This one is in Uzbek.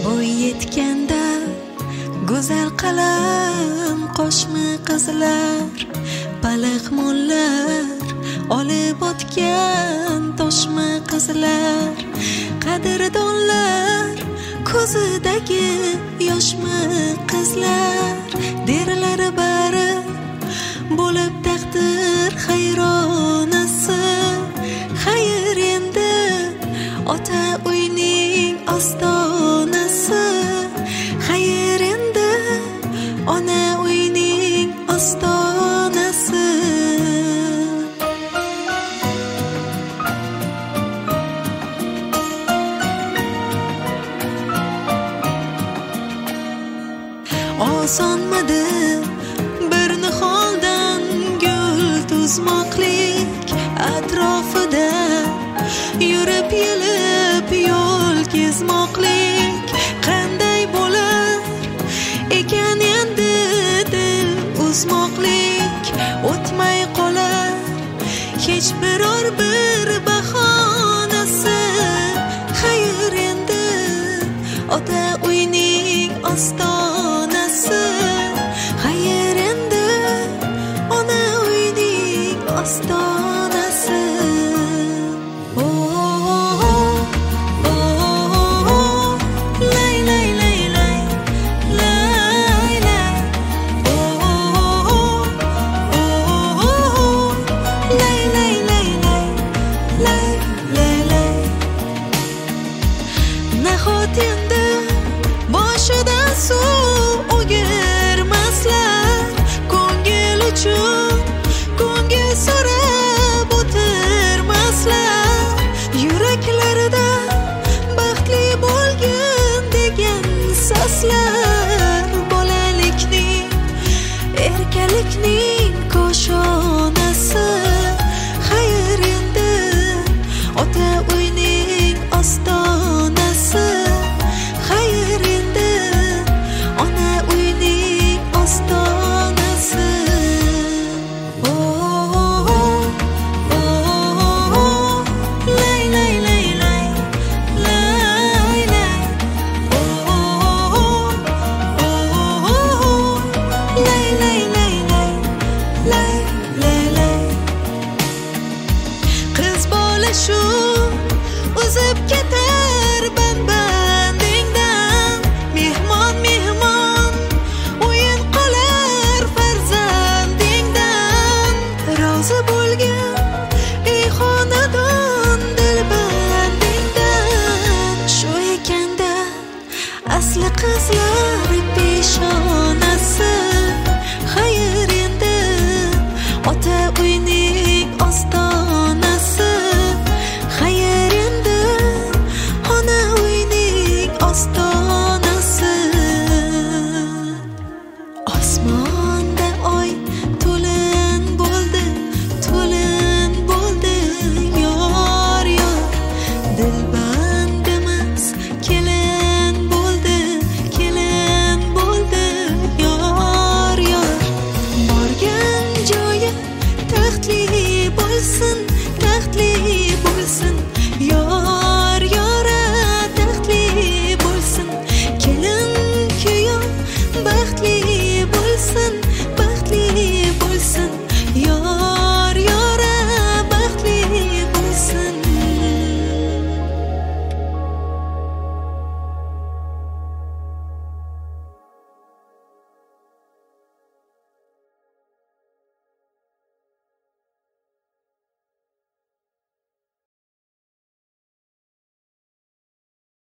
bo'y yetganda go'zal qalam qo'shmi qizlar, baliq mollar olib o'tgan toshmi qizlar, qadrdonlar ko'zidagi yoshmi qizlar, derlar bari bo'lib taqdir hayronasi. Xayr endi ota uyning ostonasi, xayr endi ona uyning ostonasi. Osonmidi bir niholdan gul tuzmoqlik, atrofida yurib yelib yo'l kezmoqlik. Qanday bo'lar ekan endi dil uzmoqlik, o'tmay qolar hech biror bir bahonasi. Xayr endi ota uyning ostonasi, xayr endi ona uyning ostonasi. Nahot endi